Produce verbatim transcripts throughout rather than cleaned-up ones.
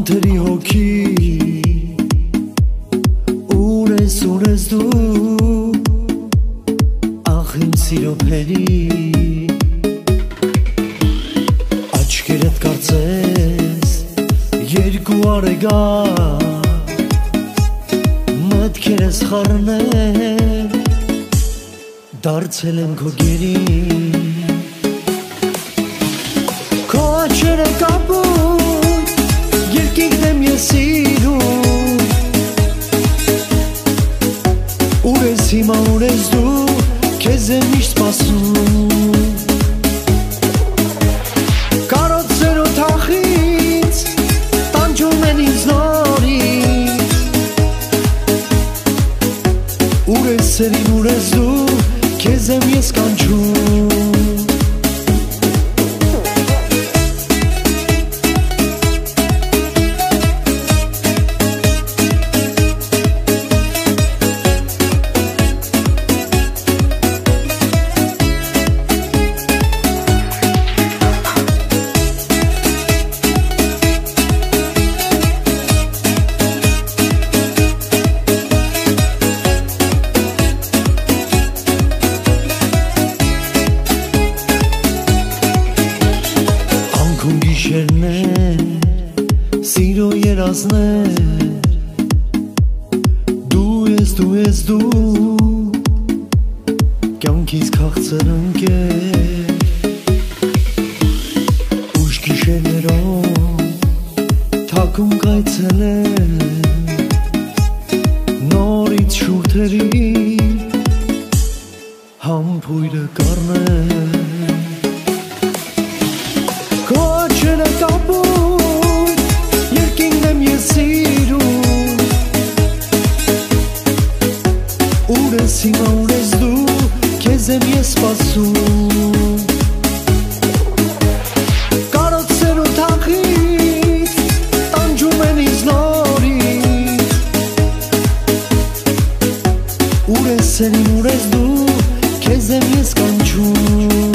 անթերի հոգի ուր ես ուր ես դու ախ իմ սիրո փերի աչքերդ կարծես երկու արեգա մտքերս խառնել դարձել եմ քո գերին քո աչքերը կապույտ երկինքն եմ ես սիրում ուր ես հիմա ուր ես դու քեզ եմ միշտ սպասում կարոցեր ու թախից տանջում են ինձ նորից ուր ես սերին ուր ես դու քեզ եմ ես կանչում Սիրո երազներ Դու ես, դու ես դու Կյանքից քաղցր ընկեր Ուշ գիշերներով Թաքուն կայցելել Նորից շուրթերի Համբույրը կառնել Քո աչքերը կապույտ երկինքն եմ ես սիրում ուր ես հիմա ուր ես դու քեզ եմ ես սպասում կարոցեր ու թախից տանջում են ինձ նորից ուր ես սերին ուր ես դու քեզ եմ ես կանչում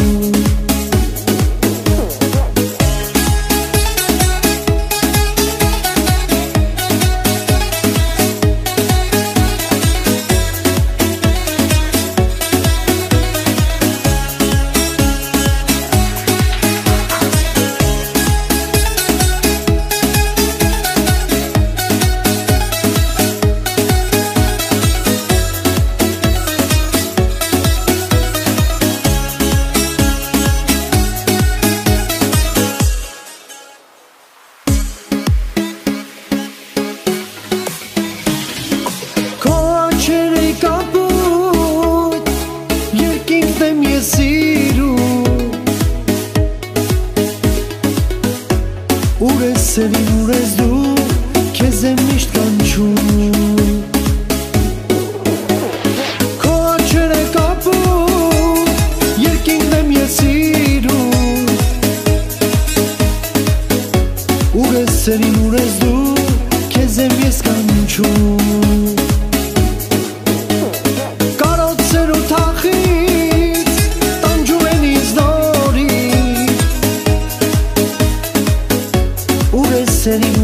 Ուր ես սերին ուր ես դու քեզ եմ միշտ կանչում Քո աչքերը կապույտ երկինքն եմ ես սիրում Ուր ես սերին ուր ես դու քեզ եմ ես կանչում Կարոցեր ու թախից տանջում են ինձ նորից Սերին